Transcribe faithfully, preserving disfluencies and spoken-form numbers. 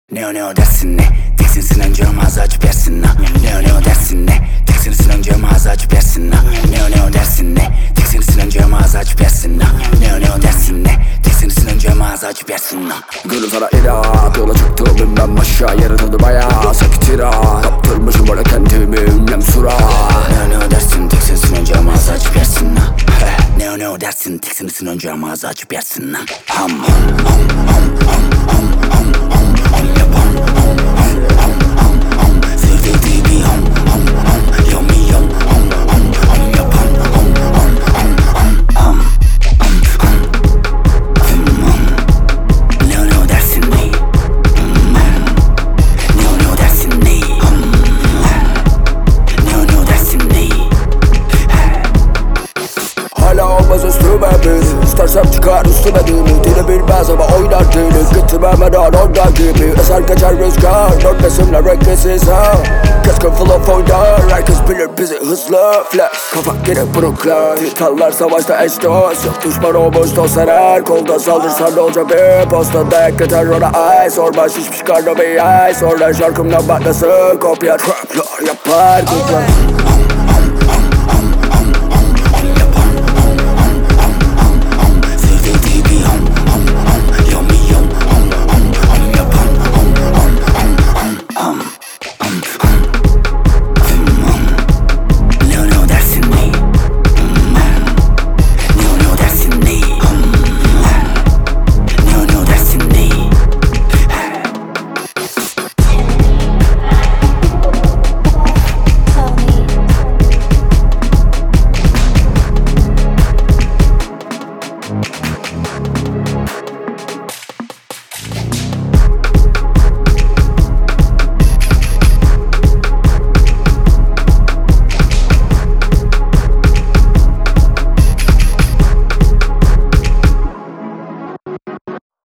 Ne o ne o dersin ne? Teksin sınıncığım ağzı açıp yersin ha. Ne o ne o dersin ne? Teksin sınıncığım ağzı açıp yersin ha. Ne o ne o dersin ne? Teksin sınıncığım ağzı açıp yersin ha. Ne o ne o dersin ne? Teksin sınıncığım ağzı açıp yersin ha. Gülüm sana irat, yola çıktım bilmem aşağı, yere döndü bayağı sakit tirat. Kaptırmışım böyle kendimi ünlem sura. Ne o ne o dersin? Teksin sınıncığım ağzı açıp yersin ha. Ne o ne o dersin? Teksin sınıncığım ağzı açıp yersin ha. Ham ham ham ham ham ham ham ham ham yap ham ham ham ham ham ham. Sevdiği bir ham ham ham yummy yum ham ham ham yap ham ham ham ham ham ham ham ham ham. Ne o ne o dersin ne? Ne o ne o dersin ne? Ne o ne o dersin ne? Hala olmaz üstüme biri, İstersem çıkar üstüme dili. Dili bilmez ama oynar dili. Gittim hemen orada gibi. Eser geçer rüzgar, dönmesinle renksiz ha. Keskin flow oynar, herkes bilir bizi hızlı flash. Kafa geri Brooklyn, titanlar savaşta eş dost. Yok düşman olmuş dostlar, her kolda saldırsan ne olacak bir posta. Dayak yeter ona ay, sorma şişmiş karnı bir ay. Sonra şarkımdan bak nasıl kopya traplar yapar kızlar.